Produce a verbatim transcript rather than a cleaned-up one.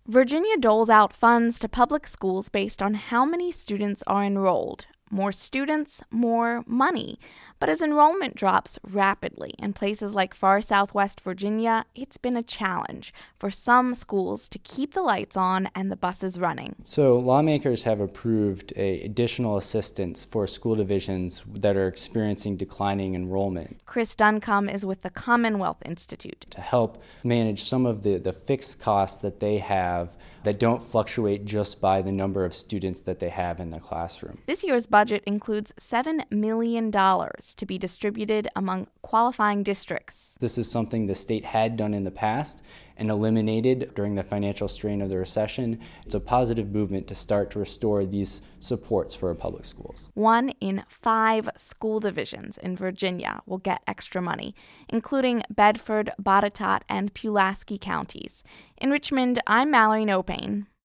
Virginia doles out funds to public schools based on how many students are enrolled. More students, more money. But as enrollment drops rapidly in places like far southwest Virginia, it's been a challenge for some schools to keep the lights on and the buses running. So lawmakers have approved a additional assistance for school divisions that are experiencing declining enrollment. Chris Duncombe is with the Commonwealth Institute. To help manage some of the, the fixed costs that they have that don't fluctuate just by the number of students that they have in the classroom. This year's budget includes seven million dollars to be distributed among qualifying districts. This is something the state had done in the past and eliminated during the financial strain of the recession. It's a positive movement to start to restore these supports for our public schools. One in five school divisions in Virginia will get extra money, including Bedford, Botetourt, and Pulaski counties. In Richmond, I'm Mallory Nopane.